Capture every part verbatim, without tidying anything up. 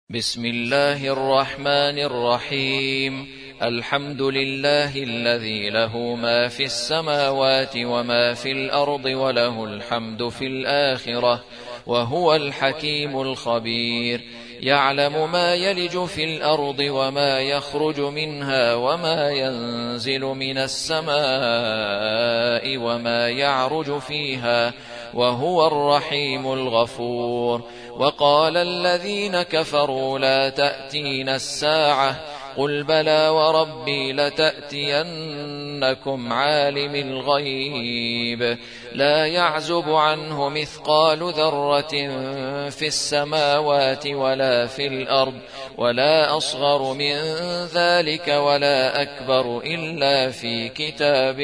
بسم الله الرحمن الرحيم. الحمد لله الذي له ما في السماوات وما في الأرض وله الحمد في الآخرة وهو الحكيم الخبير. يعلم ما يلج في الأرض وما يخرج منها وما ينزل من السماء وما يعرج فيها وهو الرحيم الغفور. وقال الذين كفروا لا تأتينا الساعة قل بلى وربي لتأتينكم عالم الغيب لا يعزب عنه مثقال ذرة في السماوات ولا في الأرض ولا أصغر من ذلك ولا أكبر إلا في كتاب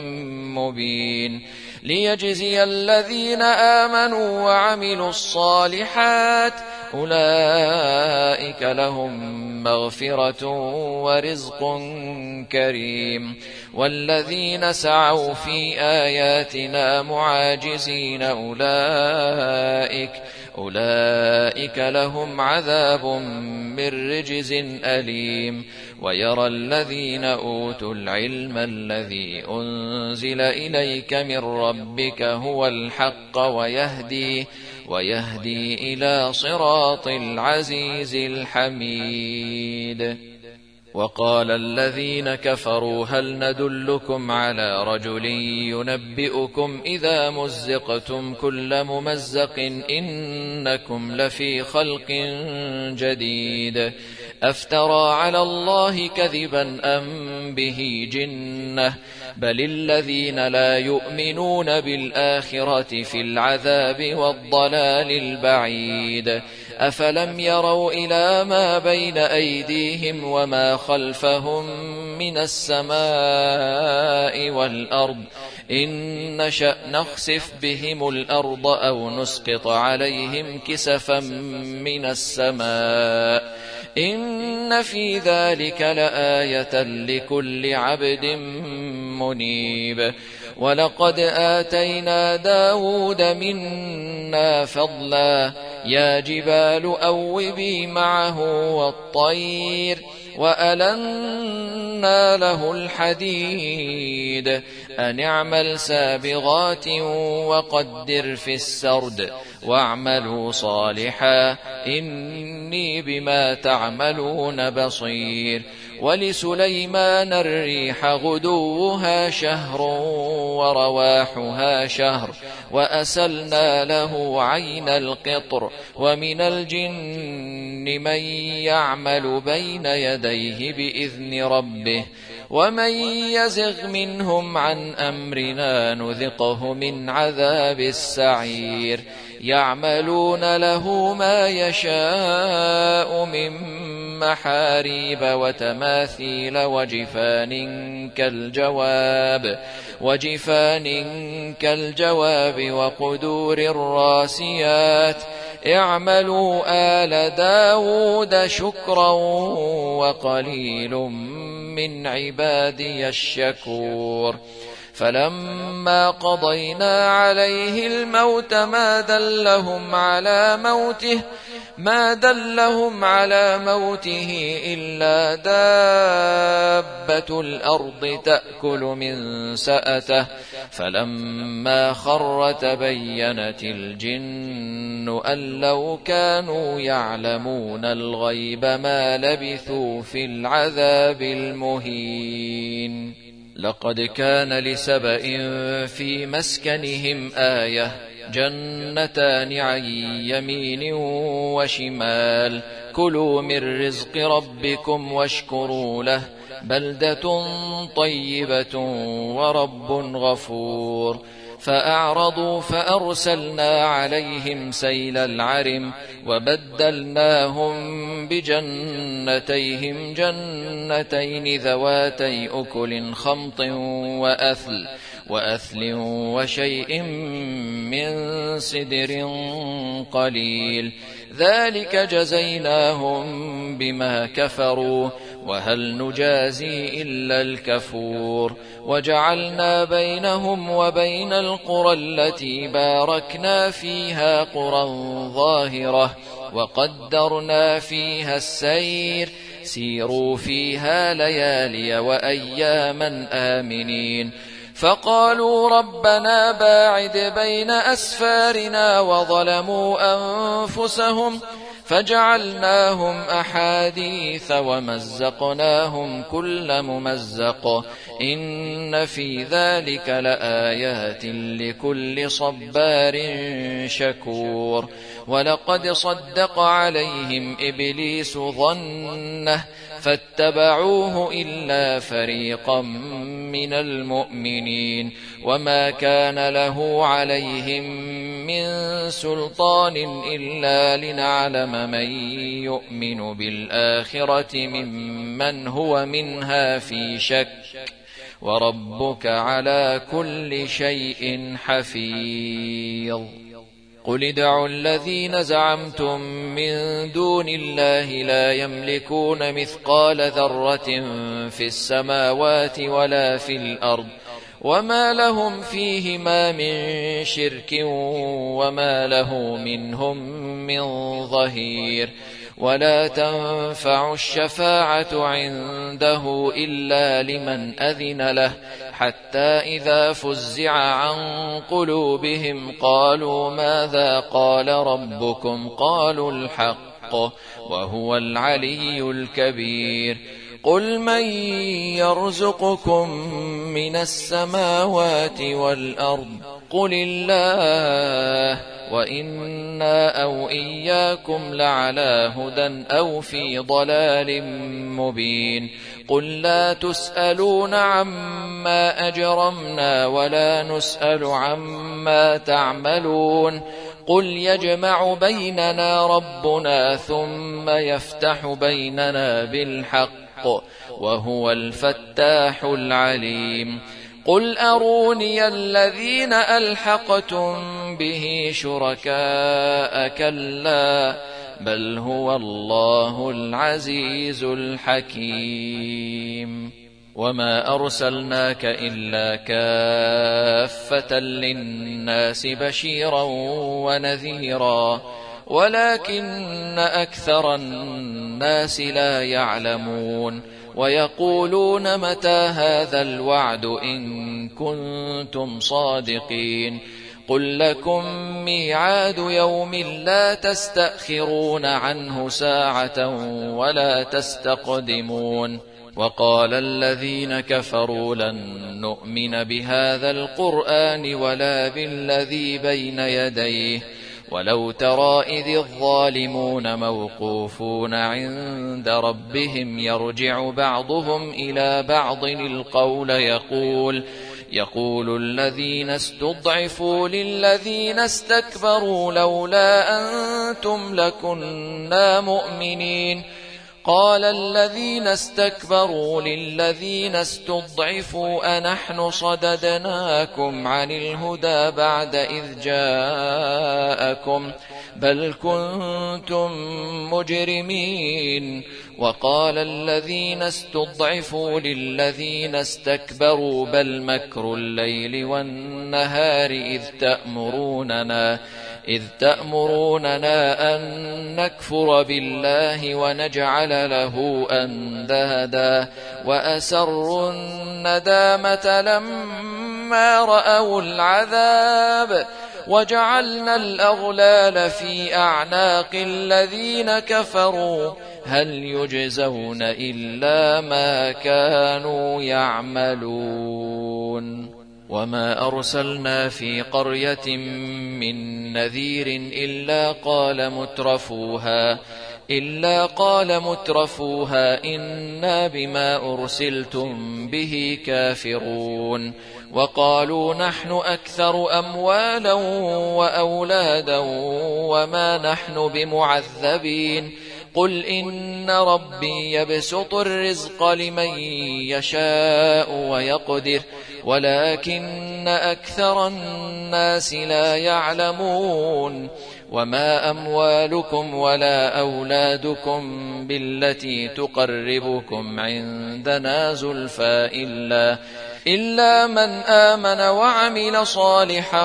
مبين ليجزي الذين آمنوا وعملوا الصالحات أولئك لهم مغفرة ورزق كريم. والذين سعوا في آياتنا معاجزين أولئك أولئك لهم عذاب من رجز أليم. ويرى الذين أوتوا العلم الذي أنزل إليك من ربك هو الحق ويهدي ويهدي إلى صراط العزيز الحميد. وقال الذين كفروا هل ندلكم على رجل ينبئكم إذا مزقتم كل ممزق إنكم لفي خلق جديد أفترى على الله كذبا أم به جنة بل الذين لا يؤمنون بالآخرة في العذاب والضلال البعيد. أفلم يروا إلى ما بين أيديهم وما خلفهم من السماء والأرض إن نشأ نخسف بهم الأرض أو نسقط عليهم كسفا من السماء إن في ذلك لآية لكل عبد منيب. ولقد آتينا داود منا فضلا يا جبال أوبي معه والطير وألنا له الحديد أن اعمل سابغات وقدر في السرد واعملوا صالحا إني بما تعملون بصير. ولسليمان الريح غدوها شهر ورواحها شهر وأسلنا له عين القطر ومن الجن من يعمل بين يديه بإذن ربه ومن يزغ منهم عن أمرنا نذقه من عذاب السعير. يعملون له ما يشاء من محاريب وتماثيل وجفان كالجواب وجفان كالجواب وقدور الراسيات اعملوا آل داود شكرا وقليل من عبادي الشكور. فلما قضينا عليه الموت ما دلهم على موته ما دلهم على موته إلا دابة الأرض تأكل من سأته فلما خر تبينت الجن أن لو كانوا يعلمون الغيب ما لبثوا في العذاب المهين. لقد كان لسبإ في مسكنهم آية جنتان عن يمين وشمال كلوا من رزق ربكم واشكروا له بلدة طيبة ورب غفور. فأعرضوا فأرسلنا عليهم سيل العرم وبدلناهم بجنتيهم جنتين ذواتي أكل خمط وأثل وأثل وشيء من سدر قليل ذلك جزيناهم بما كفروا وهل نجازي إلا الكفور وجعلنا بينهم وبين القرى التي باركنا فيها قرى ظاهرة وقدرنا فيها السير سيروا فيها ليالي وأياما آمنين فقالوا ربنا باعد بين أسفارنا وظلموا أنفسهم فجعلناهم أحاديث ومزقناهم كل ممزق إن في ذلك لآيات لكل صبار شكور ولقد صدق عليهم إبليس ظنه فاتبعوه إلا فريقا من المؤمنين وما كان له عليهم من سلطان إلا لنعلم من يؤمن بالآخرة ممن هو منها في شك وربك على كل شيء حفيظ قل ادعوا الذين زعمتم من دون الله لا يملكون مثقال ذرة في السماوات ولا في الأرض وما لهم فيهما من شرك وما له منهم من ظهير ولا تنفع الشفاعة عنده إلا لمن أذن له حتى إذا فزع عن قلوبهم قالوا ماذا قال ربكم قالوا الحق وهو العلي الكبير قل من يرزقكم من السماوات والأرض قل الله وإنا أو إياكم لعلى هدى أو في ضلال مبين قل لا تسألون عما أجرمنا ولا نسأل عما تعملون قل يجمع بيننا ربنا ثم يفتح بيننا بالحق وهو الفتاح العليم قل أروني الذين ألحقتم به شركاء كلا بل هو الله العزيز الحكيم وما أرسلناك إلا كافة للناس بشيرا ونذيرا ولكن أكثر الناس لا يعلمون ويقولون متى هذا الوعد إن كنتم صادقين قل لكم ميعاد يوم لا تستأخرون عنه ساعة ولا تستقدمون وقال الذين كفروا لن نؤمن بهذا القرآن ولا بالذي بين يديه ولو ترى إذ الظالمون موقوفون عند ربهم يرجع بعضهم إلى بعض القول يقول يقول الذين استضعفوا للذين استكبروا لولا أنتم لكنا مؤمنين قال الذين استكبروا للذين استضعفوا أنحن صددناكم عن الهدى بعد إذ جاءكم بل كنتم مجرمين وقال الذين استضعفوا للذين استكبروا بل مكر الليل والنهار إذ تأمروننا إذ تأمروننا أن نكفر بالله ونجعل له أندادا وأسروا الندامة لما رأوا العذاب وجعلنا الأغلال في أعناق الذين كفروا هل يجزون إلا ما كانوا يعملون وما أرسلنا في قرية من نذير إلا قال مترفوها إلا قال مترفوها إنا بما أرسلتم به كافرون وقالوا نحن أكثر أموالا وأولادا وما نحن بمعذبين قل إن ربي يبسط الرزق لمن يشاء ويقدر ولكن أكثر الناس لا يعلمون وما أموالكم ولا أولادكم بالتي تقربكم عندنا زلفى إلا, إلا من آمن وعمل صالحا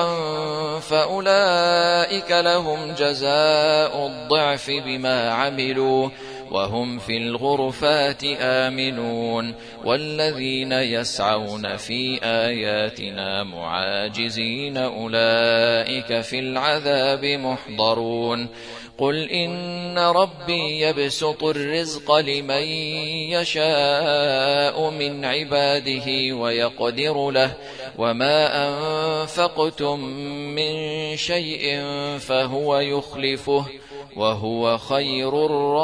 فأولئك لهم جزاء الضعف بما عملوا وهم في الغرفات آمنون والذين يسعون في آياتنا معاجزين أولئك في العذاب محضرون قل إن ربي يبسط الرزق لمن يشاء من عباده ويقدر له وما أنفقتم من شيء فهو يخلفه وهو خير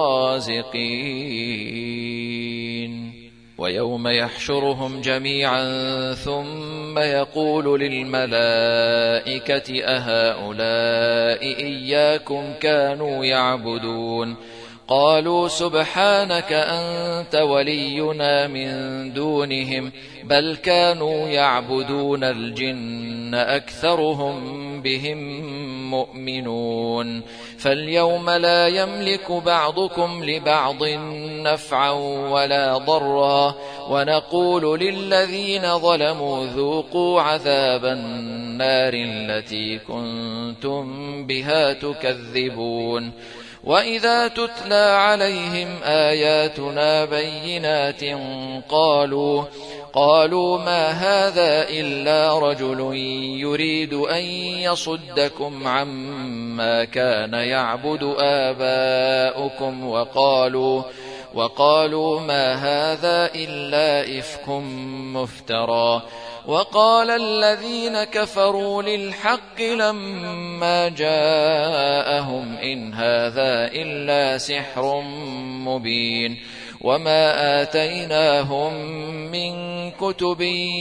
الرازقين ويوم يحشرهم جميعا ثم يقول للملائكة أهؤلاء إياكم كانوا يعبدون قالوا سبحانك أنت ولينا من دونهم بل كانوا يعبدون الجن أكثرهم بهم مؤمنون فاليوم لا يملك بعضكم لبعض نفعا ولا ضرا ونقول للذين ظلموا ذوقوا عذاب النار التي كنتم بها تكذبون وإذا تتلى عليهم آياتنا بينات قالوا قالوا ما هذا إلا رجل يريد أن يصدكم عما كان يعبد آباؤكم وقالوا وقالوا ما هذا إلا إفك مفترى وقال الذين كفروا للحق لما جاءهم إن هذا إلا سحر مبين وما آتيناهم من كتب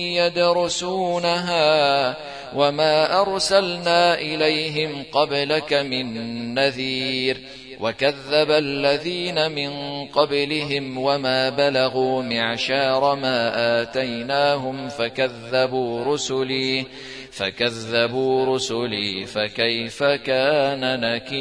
يدرسونها وما أرسلنا إليهم قبلك من نذير وكذب الذين من قبلهم وما بلغوا معشار ما آتيناهم فكذبوا رسلي فكذبوا رسلي فكيف كان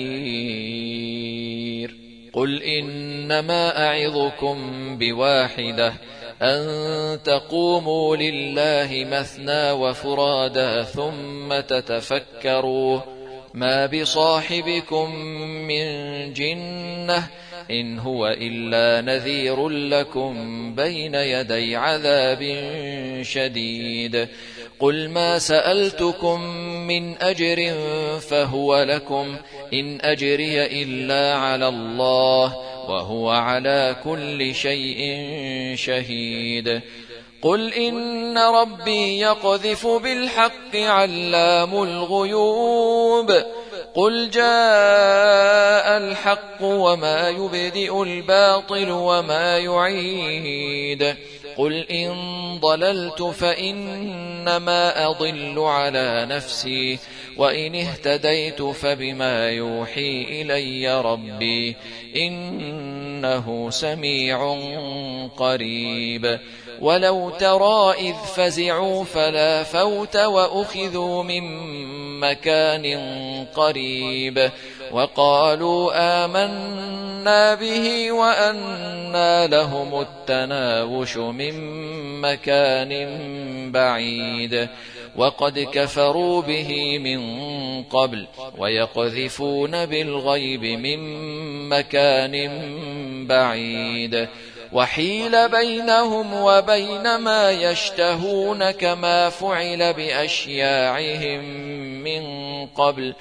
نكير قل إنما أعظكم بواحدة أن تقوموا لله مثنى وفرادا ثم تتفكروا ما بصاحبكم من جنة إن هو إلا نذير لكم بين يدي عذاب شديد قل ما سألتكم من أجر فهو لكم إن أجري إلا على الله وهو على كل شيء شهيد قل إن ربي يقذف بالحق علام الغيوب قل جاء الحق وما يبدئ الباطل وما يعيد قل إن ضللت فإنما أضل على نفسي وإن اهتديت فبما يوحي إلي ربي إنه سميع قريب ولو ترى إذ فزعوا فلا فوت وأخذوا من مكان قريب وقالوا آمنا به وأنى لهم التناوش من مكان بعيد وقد كفروا به من قبل ويقذفون بالغيب من مكان بعيد وحيل بينهم وبين ما يشتهون كما فعل بأشياعهم من قبل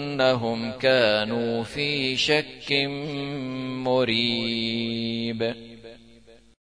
إنهم كانوا في شك مريب.